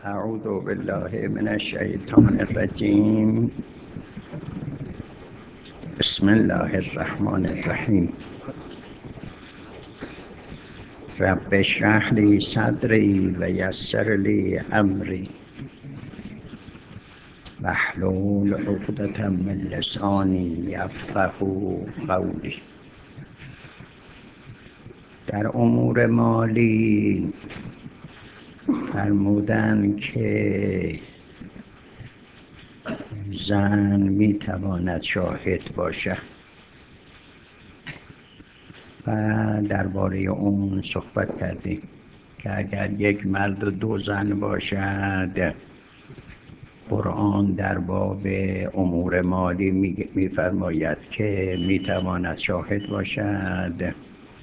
اعوذ بالله من الشیطان الرجیم. بسم الله الرحمن الرحیم. رب اشرح لی صدری و یسر لی امری واحلل عقدة من لسانی یفقهوا قولی. در امور مالی فرمودن که زن میتواند شاهد باشد و درباره اون صحبت کردیم که اگر یک مرد و دو زن باشد، قرآن در باب امور مالی میفرماید که میتواند شاهد باشد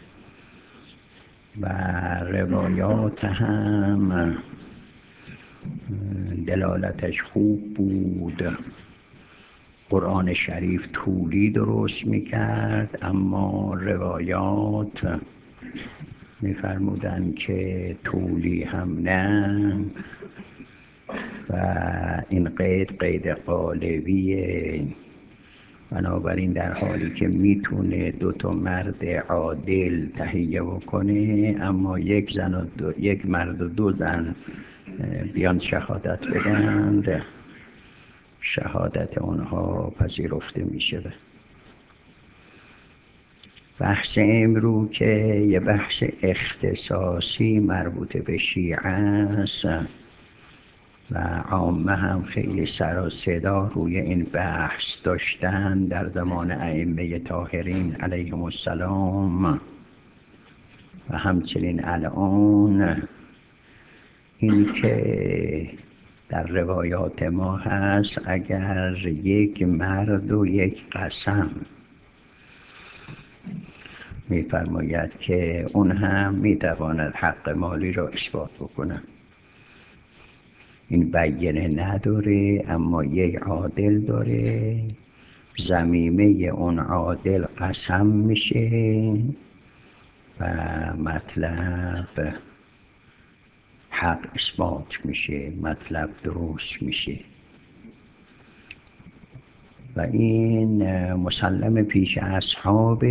و روایات هم دلالتش خوب بود. قرآن شریف طولی درست میکرد، اما روایات میفرمودن که طولی هم نه و این قید قالبیه. بنابراین در حالی که میتونه دو تا مرد عادل تهیه بکنه، اما یک مرد و دو زن بیان شهادت بدند، شهادت اونها پذیرفته میشه. بحث امرو که یه بحث اختصاصی مربوط به شیعه است و عامه هم خیلی سر و صدا روی این بحث داشتن در زمان ائمه طاهرین علیهم السلام و همچنین الان. این که در روایات ما هست اگر یک مرد و یک قسم، میفرماید که اون هم میتواند حق مالی را اثبات بکنه. این بیانه نداره، اما یک عادل داره، ضمیمه اون عادل قسم میشه و مطلب حق اثبات میشه، مطلب درست میشه. و این مسلم پیش اصحاب،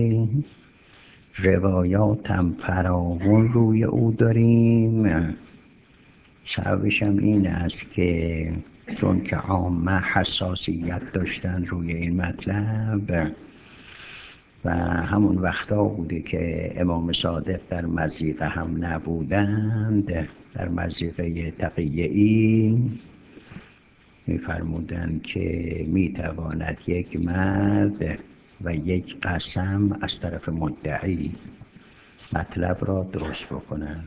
روایات هم فراوان روی او داریم. سببش هم این است که چون که عامه حساسیت داشتن روی این مطلب و همون وقتا بوده که امام صادق در مضیقه هم نبودند، در مضیقه تقیه‌ای می‌فرمودند که میتواند یک مرد و یک قسم از طرف مدعی مطلب را درست بکنند،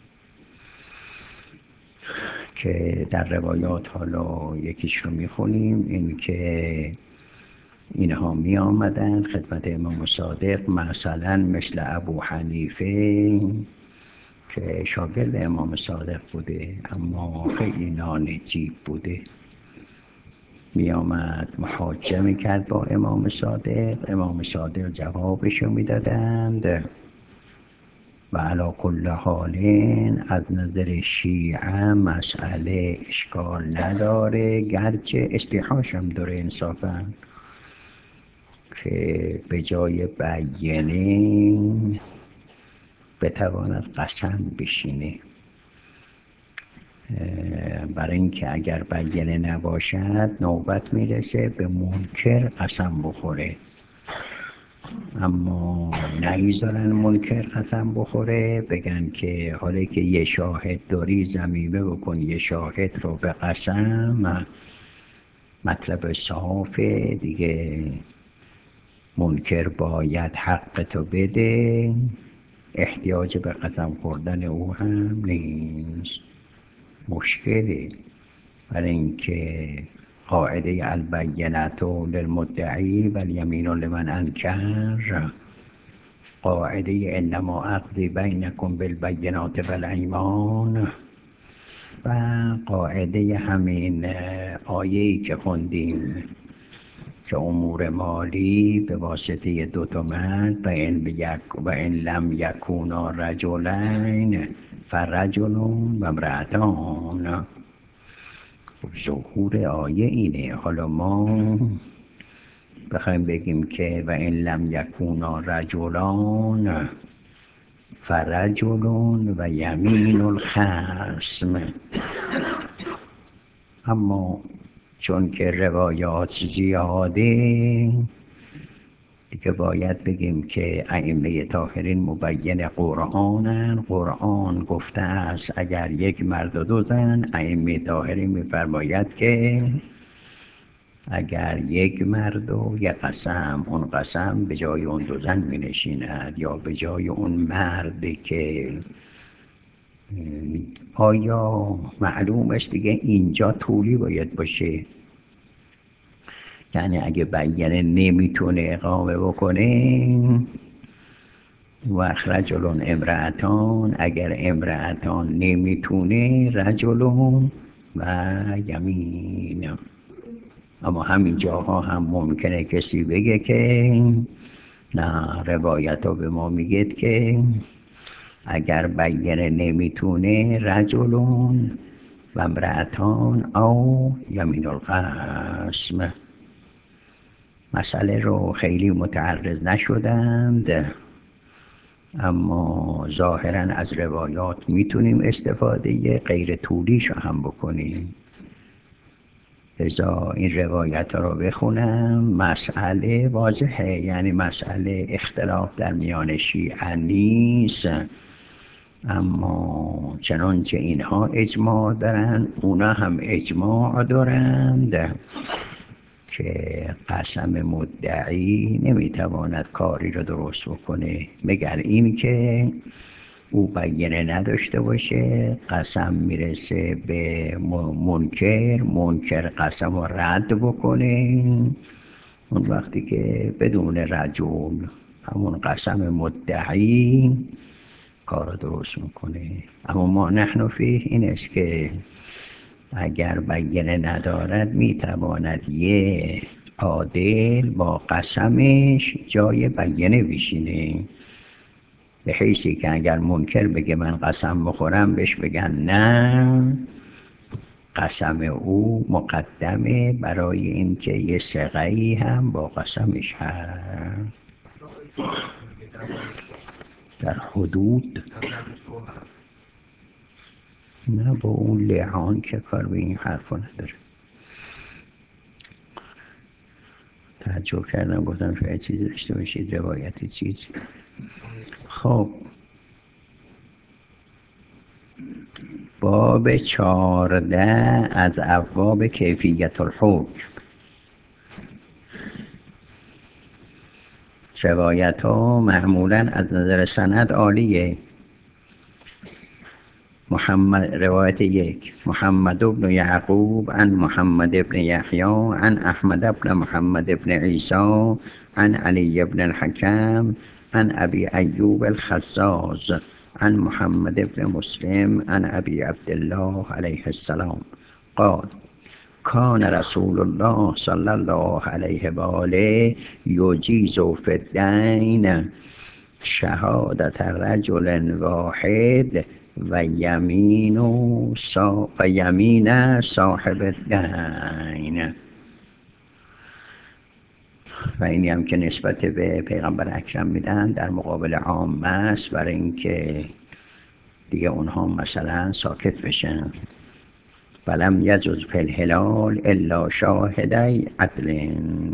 که در روایات حالا یکیش رو میخونیم. این که اینها می آمدن خدمت امام صادق، مثلا مثل ابو حنیفه که شاگرد امام صادق بوده اما خیلی نانجیب بوده، می آمد محاجه می کرد با امام صادق. امام صادق جوابشو می دادند و علی کل حال از نظر شیعه مسئله اشکال نداره، گرچه استیحاش هم داره انصافا، که به جای بیانه بتواند قسم بشینه. برای اینکه اگر بیانه نباشد نوبت میرسه به منکر قسم بخوره، اما نیذارن منکر قسم بخوره، بگن که حالا که یه شاهد داری ضمیمه بکن یه شاهد رو به قسم، مطلب صافه دیگه، منکر باید حق تو بده، احتیاج به قسم خوردن او هم نیست. مشکلی برای اینکه قاعده البینة للمدعی و الیمین لمن انکر، قاعده انما اقضی بینکم بالبینات و الایمان و قاعده همین آیه‌ای که خوندیم که امور مالی به واسطه دو تا مرد و این لم یکونا رجلین فرجل و امرأتان. ظهور آیه اینه. حالا ما بخوایم بگیم که و این لم یکونا رجلان فرجل و یمین الخصم، اما چون که روایات زیاده دیگه باید بگیم که ائمه طاهرین مبین قرآنن. قرآن گفته است اگر یک مرد و دو زن، ائمه طاهرین می‌فرماید که اگر یک مرد و یک قسم، اون قسم به جای اون دو زن می نشیند یا به جای اون مرد. که آیا معلوم است دیگه اینجا طولی باید باشه؟ یعنی اگه بیانه نمیتونه اقامه بکنه و رجل امرأتان، اگر امرأتان نمیتونه رجل و یمین. اما همین جاها هم ممکنه کسی بگه که نه، روایت ها به ما میگه که اگر بیانه نمیتونه رجل و امرأتان او یمین القسم. مسئله رو خیلی متعرض نشدند، اما ظاهراً از روایات میتونیم استفاده غیر طولیش هم بکنیم. لذا این روایت رو بخونم. مسئله واضحه، یعنی مسئله اختلاف در میان شیعه نیست، اما چنانچه اینها اجماع دارند اونا هم اجماع دارند که قسم مدعی نمیتواند کاری رو درست بکنه مگر این که او بیانه نداشته باشه. قسم میرسه به منکر قسم رو رد بکنه. اون وقتی که بدون رجل همون قسم مدعی کار رو درست میکنه. اما ما نحن فیه این است که اگر بیانه ندارد میتواند یه عادل با قسمش جای بیانه بشینه، به حیثی که اگر منکر بگه من قسم بخورم بهش بگن نه، قسم او مقدمه برای اینکه یه ثقه‌ای هم با قسمش هست. در حدود نه، با اون لعان که کار به این حرفا نداره. تعجب کردم، گفتم شاید چیزی داشته باشید، روایتی چیزی. خب باب 14 از ابواب کیفیت الحکم. روایت ها معمولا از نظر سند عالیه. روایت 1 محمد بن یعقوب عن محمد بن یحیی عن احمد بن محمد بن عیسی عن علی بن الحکم عن ابی ایوب الخزاز عن محمد بن مسلم عن ابی عبدالله علیه السلام قال کان رسول الله صلی الله علیه و آله یجیز فی الدین شهادت رجل واحد و یمین صاحب الدین. و اینی هم که نسبت به پیغمبر اکرم میدن در مقابل عامه است، برای اینکه دیگه اونها مثلا ساکت بشن. فلم یجز فی الهلال الا شاهدی عدل.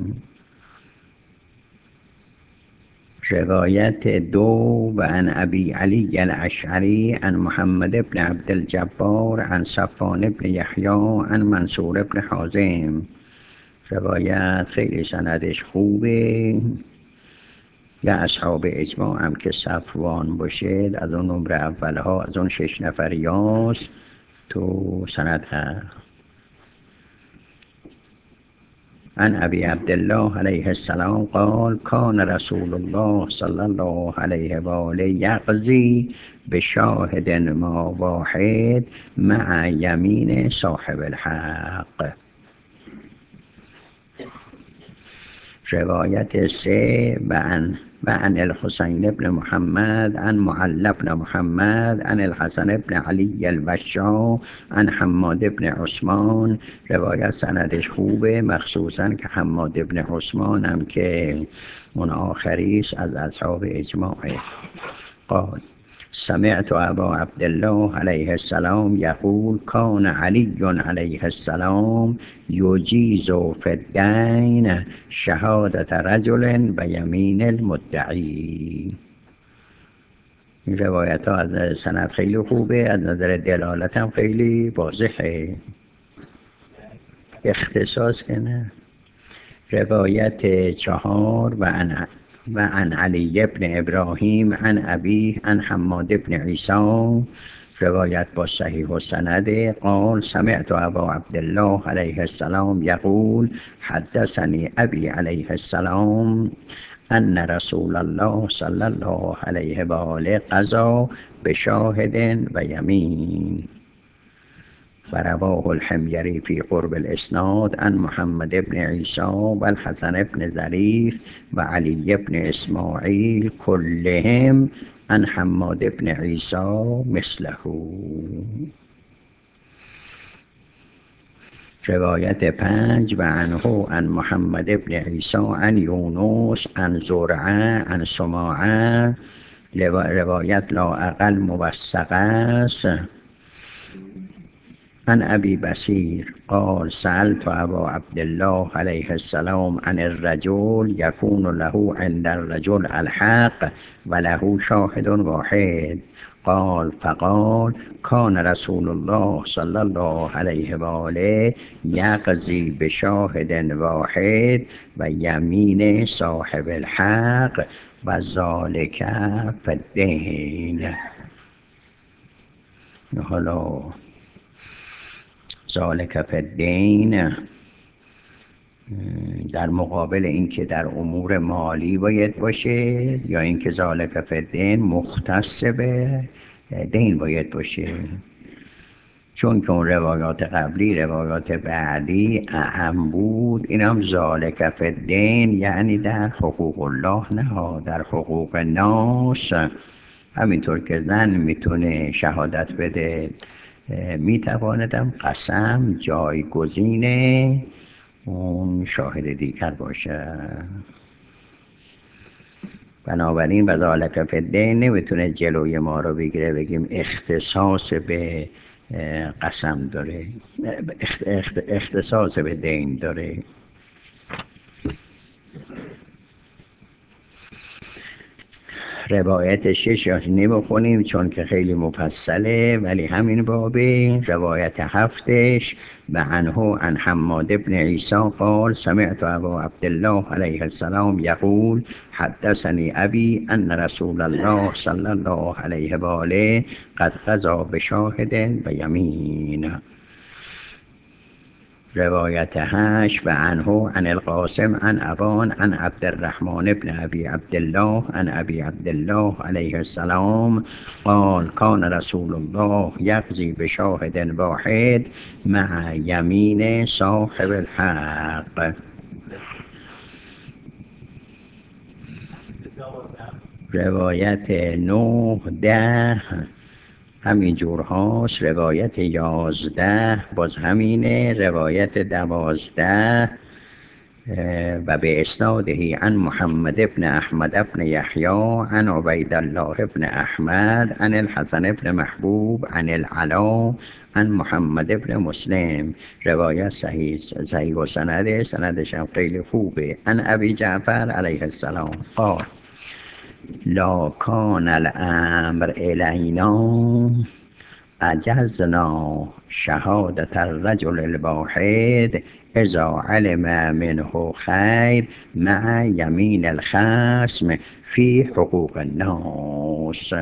روایت 2 و عن ابی علی الاشعری عن محمد بن عبد الجبار عن صفوان بن یحیی عن منصور بن حازم. روایت خیلی سندش خوبه، یا اصحاب اجماع هم که صفوان باشه از اون نمره اولها، از اون 6 نفریاست تو سند هست. عن ابی عبدالله علیه السلام قال کان رسول الله صلی الله علیه و آله یقضی بشاهد ما واحد مع یمین صاحب الحق. روایت 3 و عن وعن الحسين بن محمد عن معل بن محمد عن الحسن بن علي البشار عن حماد بن عثمان. روایت سندش خوبه، مخصوصا که حماد بن عثمان هم که اون آخریش از اصحاب اجماعه. قال سمعت ابا عبدالله علیه السلام یقول کان علی علیه السلام یجیز فی الدین شهادت رجل بیمین المدعی. این روایت ها از سند خیلی خوبه، از نظر دلالت هم خیلی واضحه. اختصاص که نه. روایت 4 و عن علی بن ابراهیم عن ابی عن حماد بن عیسی. روایت با صحیح و سنده. قال سمعت ابا عبدالله علیه السلام یقول حدثني ابی علیه السلام ان رسول الله صلی الله علیه و آله قضا بشاهد و یمین. ورواه الحميري في قرب الإسناد عن محمد بن عيسى والحسن بن ظريف وعلي بن إسماعيل كلهم عن حماد بن عيسى مثله. روایت 5 و عنه عن محمد بن عيسى عن يونس عن زرعه عن سماعه. روایت لا اقل موثقه است. عن ابي بصير قال سألت ابا عبد الله عليه السلام عن الرجل يكون له عند الرجل الحق وله شاهد واحد. قال فقال كان رسول الله صلى الله عليه وآله يقضي بشاهد واحد و یمین صاحب الحق و ذلك في الدين. حالا ذالک فی الدین در مقابل اینکه در امور مالی باید باشه، یا اینکه ذالک فی الدین مختص به دین باید باشه. چون که اون روایات قبلی روایات بعدی اعم بود، این هم ذالک فی الدین یعنی در حقوق الله نه در حقوق ناس. همینطور که زن میتونه شهادت بده، میتواندم قسم جایگزین اون شاهد دیگر باشه. بنابراین و ذالک فی الدین نمیتونه جلوی ما رو بگیره بگیم اختصاص به قسم داره، اختصاص به دین داره. روایت 6 نمیخونیم چون که خیلی مفصله، ولی همین بابه. روایت 7 و عنه عن حماد بن عیسی قال سمعت ابا عبدالله علیه السلام یقول حدثني ابی ان رسول الله صلی الله علیه و آله قد قضا بشاهد و یمین. روایت 8 و عنه عن القاسم عن ابان عن عبد الرحمن بن ابي عبد الله عن ابي عبد الله عليه السلام قال كان رسول الله يقضي بشاهد واحد مع يمين صاحب الحق. روایت 9 10 همین جور هاست. روایت 11 باز همینه. روایت 12 و به اسناده عن محمد بن احمد بن یحیی عن عبید الله بن احمد عن الحسن بن محبوب عن العلا عن محمد بن مسلم. روایت صحیح و سندش هم خیلی خوبه. عن ابی جعفر علیه السلام قال لا کان الامر الینا اجزنا شهادت الرجل الواحد اذا علم منه خیر مع یمین الخصم فی حقوق الناس.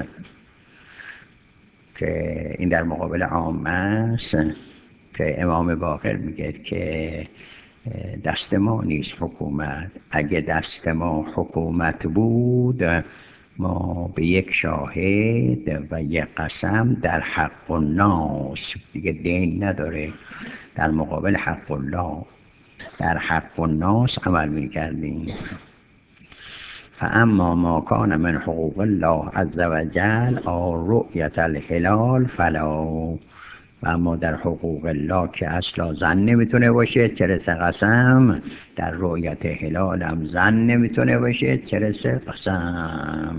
که این در مقابل عامه است که امام باقر میگه که دست ما نیست حکومت. اگه دست ما حکومت بود ما به یک شاهد و یک قسم در حق الناس، دیگه دین نداره، در مقابل حق الله در حق الناس عمل میکردیم. فاما ما کان من حقوق الله عز وجل او رؤیت الهلال فلا، و اما در حقوق الله که اصلا زن نمیتونه باشه چه رسه قسم، در رؤیت هلال هم زن نمیتونه باشه چه رسه قسم.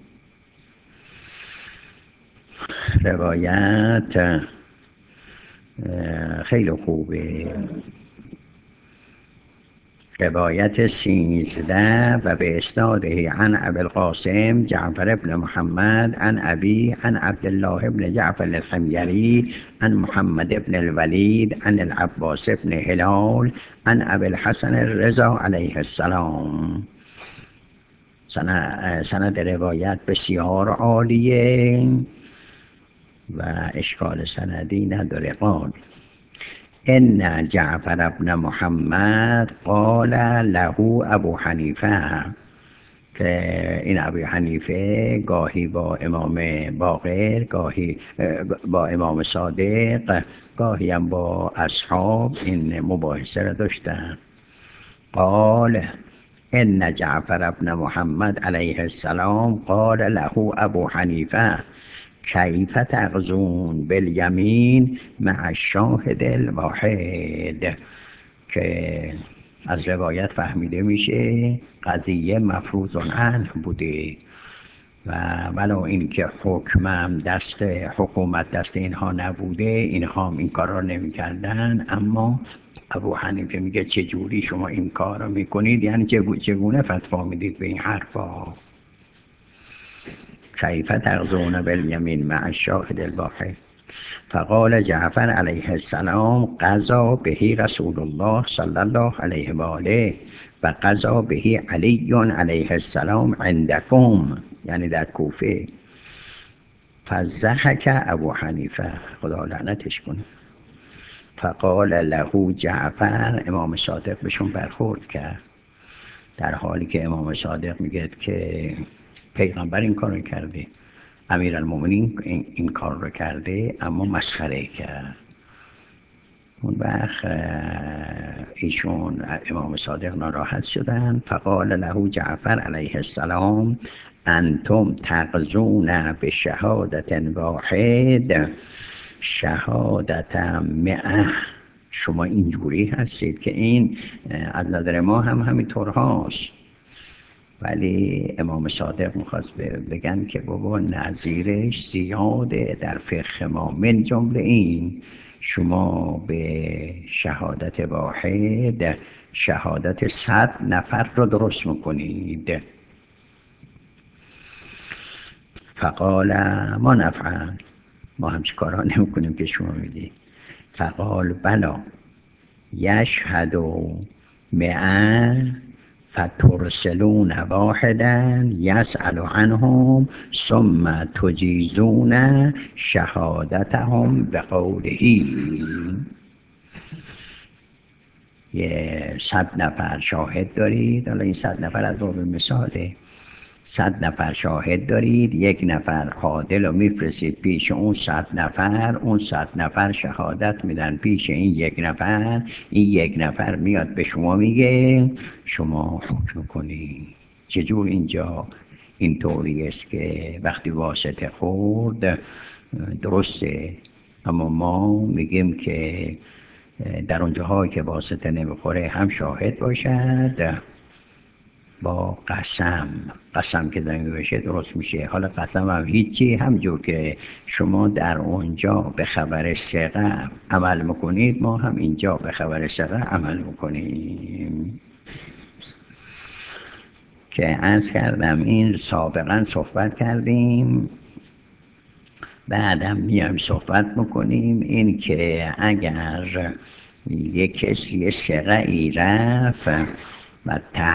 روایت خیلی خوبه. روایت 13 و به اسناده عن ابی القاسم جعفر بن محمد عن ابی عن عبد الله بن جعفر الحميري عن محمد بن الولید عن العباس بن هلال عن ابي الحسن الرضا علیه السلام. سند روایت بسیار عالیه و اشکال سندی نداره. قال ان جعفر بن محمد قال له ابو حنیفه، که این ابو حنیفه گاهی با امام باقر، گاهی با امام صادق، گاهی هم با اصحاب این مباحثه را داشتن. قال ان جعفر بن محمد علیه السلام قال له ابو حنیفه کیف تغزون بالیمین مع الشاهد الواحد، که از روایت فهمیده میشه قضیه مفروض عنه بوده و ولو این که حکمم دست حکومت دست اینها نبوده، اینها هم این کار را نمی کردن، اما ابو حنیفه میگه چجوری شما این کار را میکنید، یعنی چگونه فتوا میدید به این حرفا. کیف تغزون بالیمین مع الشاهد الواحد. فقال جعفر علیه السلام قضا بهی رسول الله صلی الله علیه و آله و قضا بهی علی علیه السلام عندکم، یعنی در کوفه. فضحک ابو حنیفه، خدا لعنتش کنه. فقال له جعفر، امام صادق بهشون برخورد کرد در حالی که امام صادق میگه که پیغمبر این کار رو کرده، امیرالمومنین این کار رو کرده، اما مسخره کرد. اون وقت ایشون امام صادق ناراحت شدن. فقال له جعفر علیه السلام انتم تغزون به شهادت واحد شهادت مئه، شما اینجوری هستید که این از نظر ما هم همینطور هاست. ولی امام صادق میخواست بگن که بابا نظیرش زیاده در فقه ما، من جمله این شما به شهادت واحد شهادت 100 نفر رو درست میکنید. فقال ما نفعل، ما همچه کارها نمیکنیم که شما میدید. فقال بلا یشهد مئه فترسلون واحدا یسأل عنهم ثم تجیزون شهادتهم بقولهی. یه 100 نفر شاهد دارید، حالا این 100 نفر از باب مثاله، 100 نفر شاهد دارید، یک نفر عادل رو میفرستید پیش اون 100 نفر، اون 100 نفر شهادت میدن پیش این یک نفر، این یک نفر میاد به شما میگه شما حکم کنید. چجور اینجا اینطوری است که وقتی واسطه خورد درسته، اما ما میگیم که در اون جاهایی که واسطه نمیخوره هم شاهد باشد با قسم که زنگ بشه درست میشه. حالا قسم هم هیچی، همجور که شما در اونجا به خبر ثقه عمل میکنید ما هم اینجا به خبر ثقه عمل میکنیم. که عرض کردم این سابقا صحبت کردیم، بعدم میایم صحبت میکنیم این که اگر یک کسی ثقه ای رفت و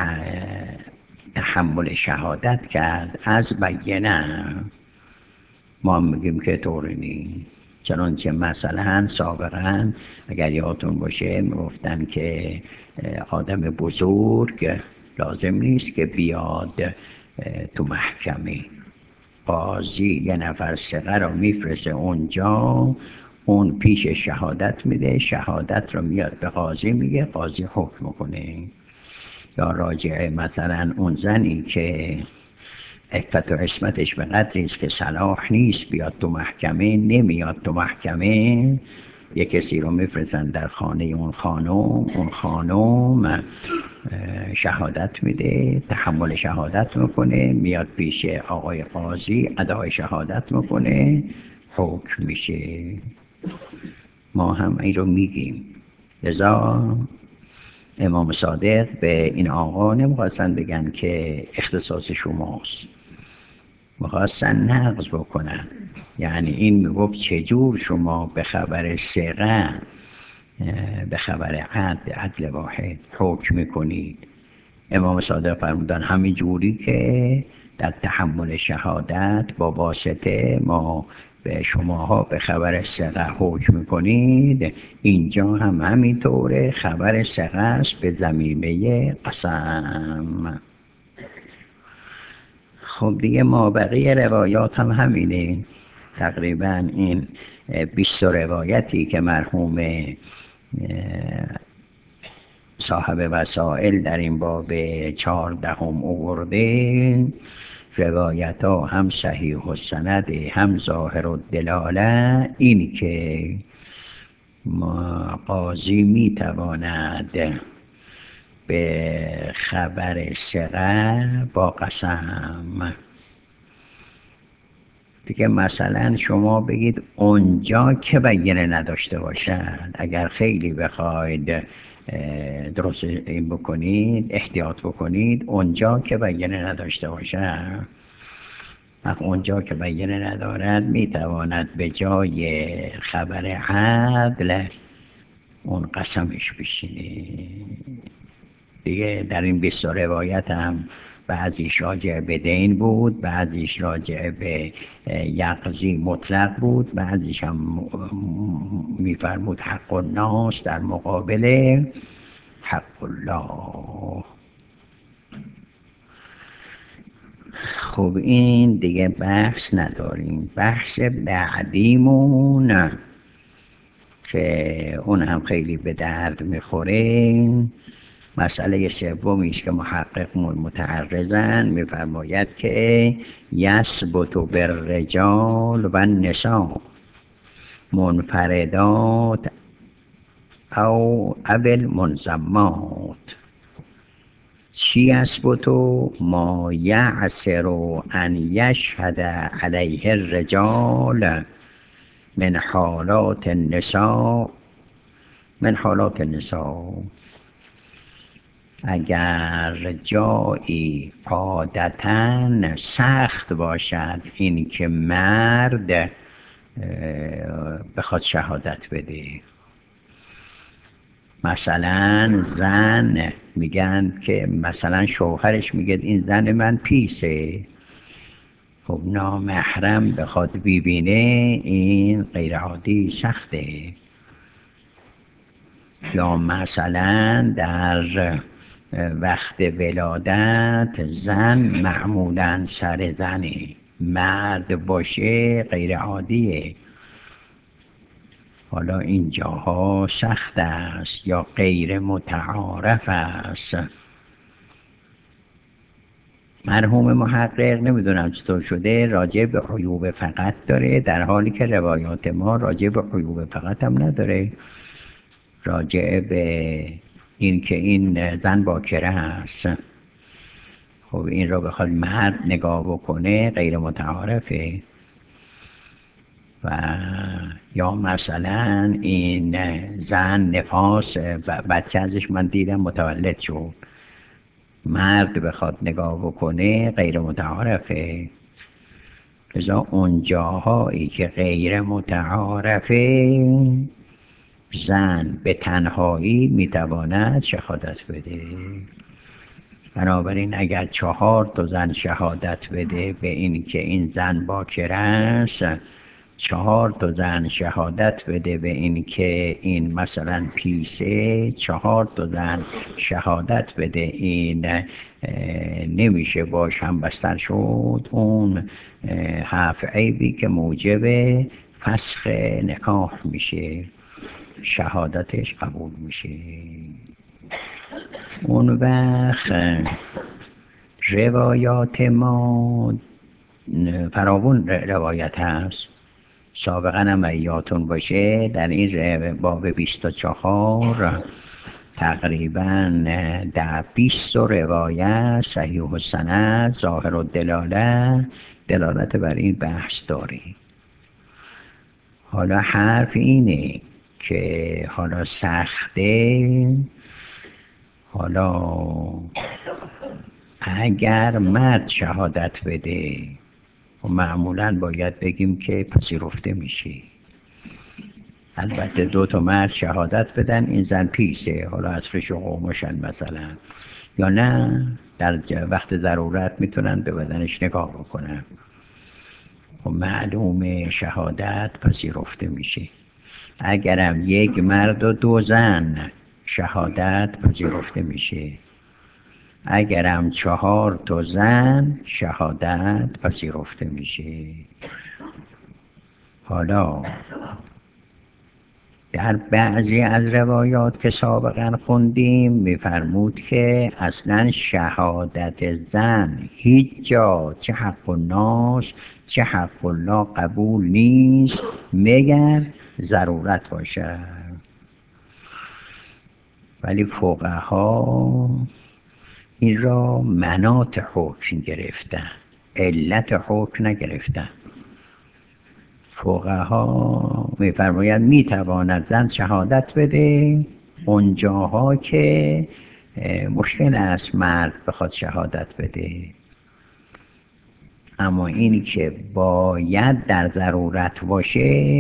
تحمل شهادت کرد از بینه، ما میگیم که طوری نیست. چنانچه مثلا سابقا اگر یادتون باشه میگفتن که آدم بزرگ لازم نیست که بیاد تو محکمه، قاضی یه نفر ثقه رو میفرسته اونجا، اون پیش شهادت میده، شهادت رو میاد به قاضی میگه، قاضی حکم کنه. یا راجع مثلا اون زنی که عفت و عصمتش به قدری است که صلاح نیست بیاد تو محکمه، نمیاد تو محکمه، یک کسی رو میفرستن در خانه اون خانم، اون خانم شهادت میده، تحمل شهادت میکنه، میاد پیش آقای قاضی ادای شهادت میکنه، حکم میشه. ما هم این رو میگیم. لذا امام صادق به این آقا نمیخواستن بگن که اختصاص شماست، میخواستن نقض بکنن. یعنی این میگفت چجور شما به خبر ثقه، به خبر عدل واحد حکم میکنید؟ امام صادق فرمودن همین جوری که در تحمل شهادت با واسطه ما به شماها به خبر ثقه حکم میکنید، اینجا هم همینطوره، خبر ثقه است به ضمیمه قسم. خب دیگه ما بقیه روایات هم همینه. تقریبا این 20 روایتی که مرحوم صاحب وسائل در این باب 14 آورده، روایت ها هم صحیح السند هم ظاهر الدلاله، این که قاضی می تواند به خبر ثقه با قسم. دیگه مثلا شما بگید اونجا که بینه نداشته باشد، اگر خیلی بخواید درست این بکنید، احتیاط بکنید، اونجا که بینه نداشته باشد، اونجا که بینه ندارد میتواند به جای خبر عدل اون قسمش بشینه. دیگه در این 20 روایت هم بعضیش راجع به دین بود، بعضیش راجع به یقظی مطلق بود، بعضیش هم میفرمود حق الناس در مقابل حق الله. خب این دیگه بحث نداریم. بحث بعدیمون که اون هم خیلی به درد میخوره، مسئله سومی است که محقق متعرضن میفرماید که یثبت بالرجال و النساء منفردات او المنضمات. چی یثبت؟ ما یعسر ان یشهد علیه الرجال من حالات النساء، من حالات النساء. اگر جایی عادتاً سخت باشد این که مرد بخواد شهادت بده، مثلا زن میگن که مثلا شوهرش میگه این زن من پیسه، خب نامحرم بخواد ببینه، این غیر عادی سخته. یا مثلا در وقت ولادت زن معمولا سر زنه، مرد باشه غیر عادیه. حالا اینجاها سخت است یا غیر متعارف است. مرحوم محقق نمیدونم چطور شده راجع به عیوب فقط داره، در حالی که روایات ما راجع به عیوب فقط هم نداره، راجع به این که این زن باکره است. خب این رو بخواد مرد نگاه بکنه غیر متعارفه. و یا مثلا این زن نفاس بچه ازش من دیدم متولد شد، مرد بخواد نگاه بکنه غیر متعارفه. لذا اون جاهایی که غیر متعارفه زن به تنهایی میتواند شهادت بده. بنابراین اگر 4 زن شهادت بده به این که این زن باکر است، 4 زن شهادت بده به این که این مثلا پیسه، 4 زن شهادت بده این نمیشه باش هم بستر شد، اون 7 عیبی که موجب فسخ نکاح میشه، شهادتش قبول میشه. اون وقت روایات ما فراوون روایت هست. سابقا هم یادتون باشه در این باب 24 تقریبا در 20 روایت صحیح و سند ظاهر و دلالت بر این بحث داره. حالا حرف اینه که حالا سخته، حالا اگر مرد شهادت بده و معمولا باید بگیم که پذیرفته میشه. البته 2 تا مرد شهادت بدن این زن پیسه، حالا از فش و قومشن مثلا، یا نه در وقت ضرورت میتونن به بدنش نگاه بکنن و معلوم شهادت پذیرفته میشه. اگرم 1 مرد و 2 زن شهادت پذیرفته میشه. اگرم 4 تا زن شهادت پذیرفته میشه. حالا در بعضی از روایات که سابقا خوندیم میفرمود که اصلا شهادت زن هیچ جا چه حق الناس چه حق الله قبول نیست مگر ضرورت باشه. ولی فقها این را مناط حکم گرفتن، علت حکم نگرفتن. فقها میفرماید میتواند زن شهادت بده اونجاها که مشکل است مرد بخواد شهادت بده، اما اینی که باید در ضرورت باشه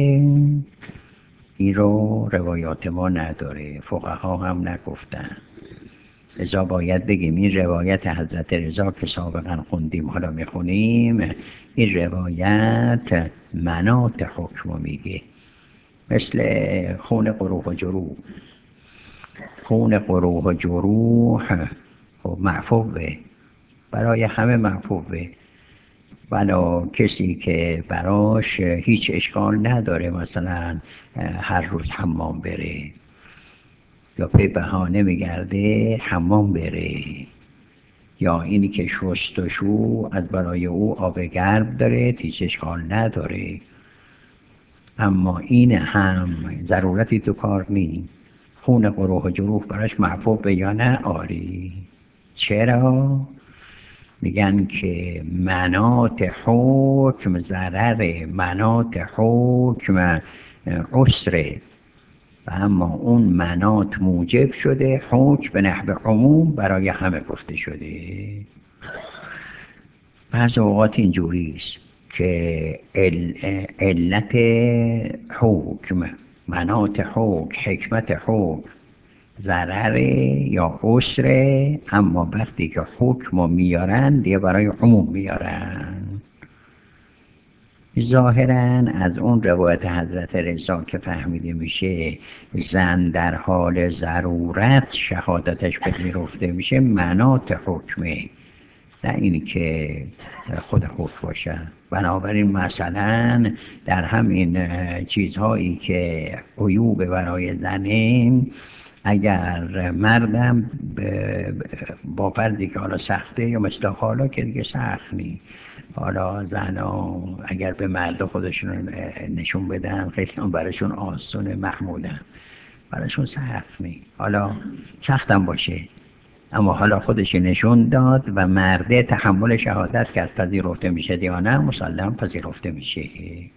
این رو روایات ما نداره، فقها هم نگفتن. لذا باید بگیم این روایت حضرت رضا که سابقا خوندیم حالا میخونیم، این روایت مناط حکم میگه. مثل خون قروح و جروح، خون قروح و جروح خب معفوه، برای همه معفوه. ولی کسی که براش هیچ اشکال نداره مثلا هر روز حمام بره یا پی بهانه میگرده حمام بره، یا اینی که شستشو از برای او آب گرم داره هیچ اشکال نداره، اما این هم ضرورتی تو کار نیست. خون قروح و جروح براش محفوظ یا نه؟ آری. چرا؟ میگن که مناط حکم ضرر، مناط حکم عسره، و اما اون مناط موجب شده حکم به نحو عموم برای همه گفته شده. بعض اوقات اینجوریست که علت حکم، مناط حکم، حکمت حکم ضرر یا عسره، اما وقتی که حکم رو میارن دیگه برای عموم میارن. ظاهرا از اون روایت حضرت رضا که فهمیده میشه زن در حال ضرورت شهادتش پذیرفته میشه مناط حکمه، نه اینی که خود حکم باشه. بنابراین مثلا در همین چیزهایی که عیوب برای زنه، اگر مردم با فردی که حالا سخته یا مثل حالا که دیگه سخت نی، حالا زنا اگر به مرد خودشون نشون بدن خیلی هم براشون آسونه، محموله براشون سخت نی، حالا سختم باشه اما حالا خودش نشون داد و مرده تحمل شهادت کرد، پذیرفته میشه یا نه؟ مسلم پذیرفته میشه.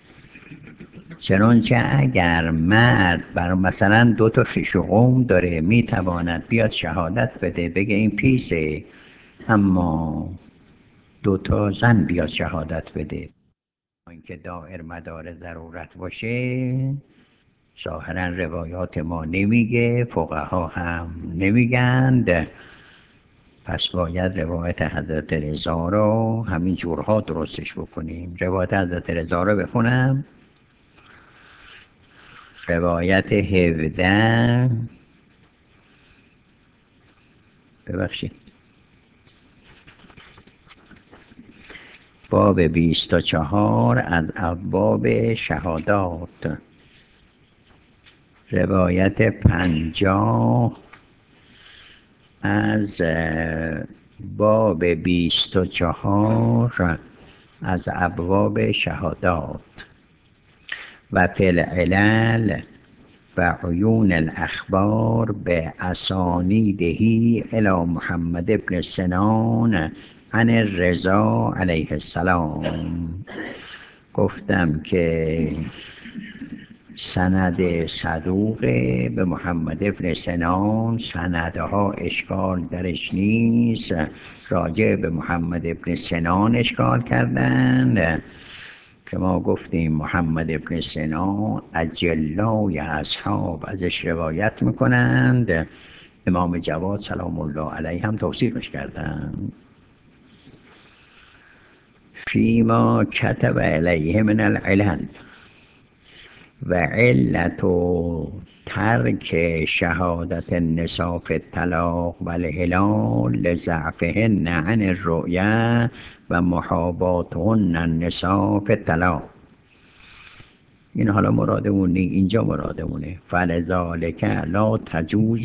چنانچه اگر مرد بر مثلا 2 تا خویش و قوم داره میتواند بیاد شهادت بده بگه این پیسه، اما 2 تا زن بیاد شهادت بده اینکه دائر مدار ضرورت باشه، ظاهرا روایات ما نمیگه، فقها هم نمیگند. پس باید روایت حضرت رضا رو همین جورها درستش بکنیم. روایت حضرت رضا رو بخونم. روایت 17، ببخشید، باب 24 از ابواب شهادات. روایت 50 از باب 24 از ابواب شهادات و فی العلل و عیون الاخبار به اسانیدهی الی محمد ابن سنان عن الرضا علیه السلام. گفتم که سند صدوق به محمد ابن سنان، سندها اشکال درش نیست، راجع به محمد ابن سنان اشکال کردند که ما گفتیم محمد ابن سنان اجلای اصحاب ازش روایت میکنند. امام جواد سلام الله علیه هم توصیفش کردند. فیما کتب علیه من العلل و علت ترک شهادت النساء فی الطلاق و الهلال لضعفهن عن الرؤیا و محاباتهن النساء فی الطلاق. این حالا مرادمونه، اینجا مرادمونه. فلذالک لا تجوز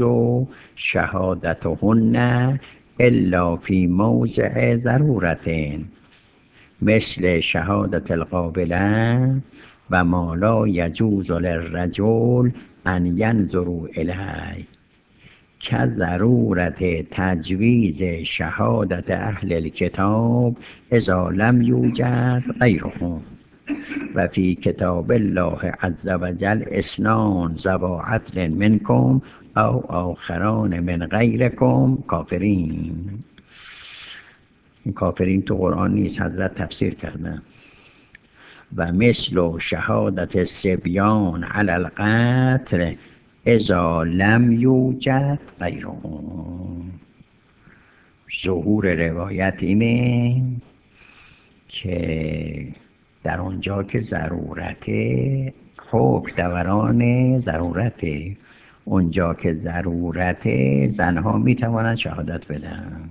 شهادتهن الا فی موضع ضرورت مثل شهادت القابله و ما لا یجوز للرجل ان ینظروا الیه که ضرورت تجویز شهادت اهل الکتاب اذا لم یوجد غیرهم و فی کتاب الله عز وجل اثنان ذوا عدل منکم او آخران من غیرکم کافرین. این کافرین تو قرآن نیست، حضرت تفسیر کردن. و مثل شهادت الصبیان علی القتل اذا لم یوجد غیرهم. ظهور روایت اینه که در اونجا که ضرورت حکم دوران ضرورته، اونجا که ضرورت زنها میتوانند شهادت بدن.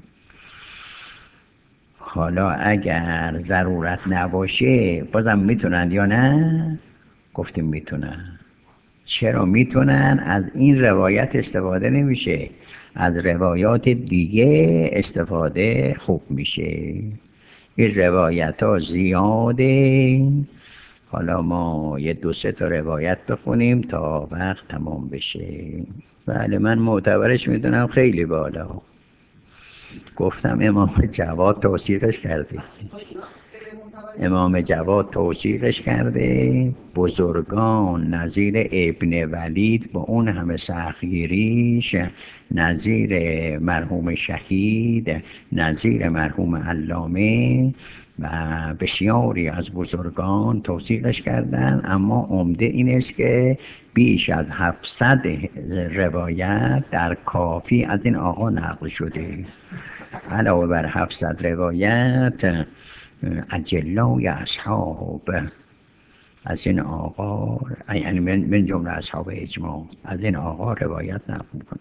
حالا اگر ضرورت نباشه بازم میتونن یا نه؟ گفتیم میتونن. چرا میتونن؟ از این روایت استفاده نمیشه، از روایات دیگه استفاده خوب میشه. این روایت ها زیاده. حالا ما یه 2-3 تا روایت بخونیم تا وقت تمام بشه. بله من معتبرش میدونم خیلی بالا. گفتم امام جواد توصیفش کرده، امام جواد توصیفش کرده. بزرگان نظیر ابن ولید با اون همه سختگیریش، نظیر مرحوم شهید، نظیر مرحوم علامه و بسیاری از بزرگان توصیفش کردن. اما عمده این است که بیش از 700 روایت در کافی از این آقا نقل شده. علاوه بر 700 روایت اجلای اصحاب از این آقا، یعنی من جمله اصحاب اجماع، از این آقا روایت نقل میکنه.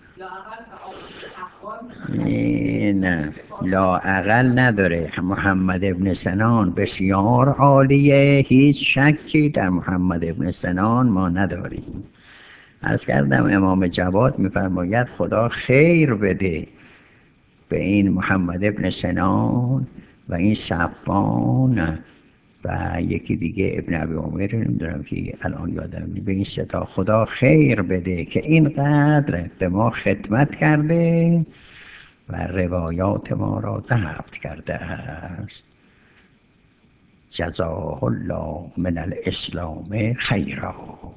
نه لااقل نداره. محمد ابن سنان بسیار عالیه، هیچ شکی در محمد ابن سنان ما نداریم. عرض کردم امام جواد میفرماید خدا خیر بده به این محمد ابن سنان و این صفوان و یکی دیگه ابن ابی عمر، نمیدونم که الان یادم نیست، به این 3 تا خدا خیر بده که اینقدر به ما خدمت کرده و روایات ما را ضبط کرده است. جزاه الله من الاسلام خیرا.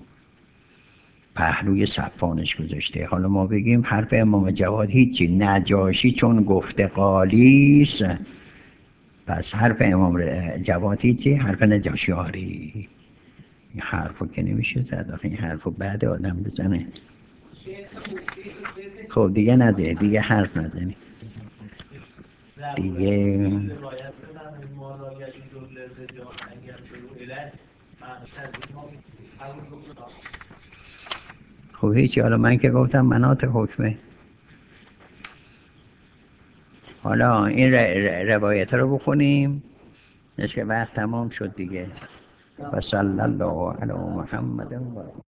پهلوی صفانش گذاشته. حالا ما بگیم حرف امام جواد هیچی، نجاشی چون گفته قالیست، پس حرف امام جواد هیچی، حرف نجاشی آری. این حرفو که نمیشه زد، این حرفو بعد آدم بزنه. خب دیگه نده، دیگه حرف نزنی دیگه. خب هیچی، حالا من که گفتم مناط حکمه. حالا این روایت رو بخونیم، نشه وقت تمام شد دیگه. و صلی الله علی محمد و